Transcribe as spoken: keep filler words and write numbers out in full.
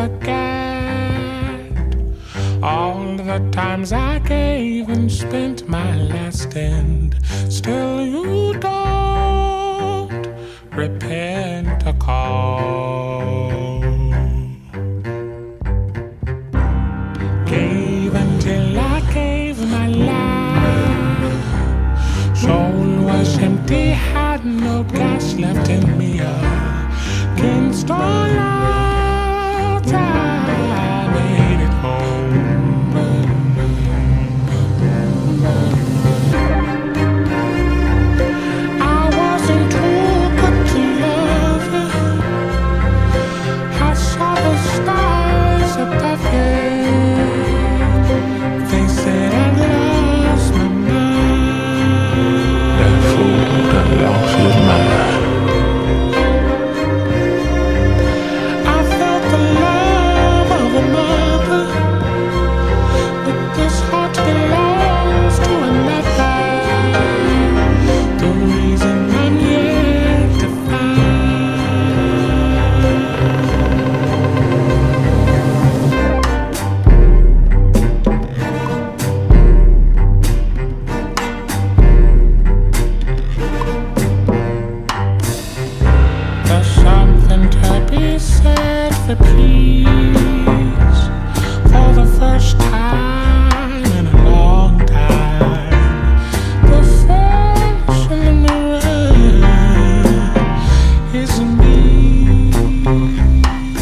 forget all the times I gave and spent my last end. Still you don't repent a call. Gave until I gave my life. Soul was empty, had no gas left in me. Against all odds, I made it home. I wasn't too good to love you. I saw the stars above you. They said I'd lost my mind. That fool done lost his mind. For peace, for the first time in a long time, the face in the mirror is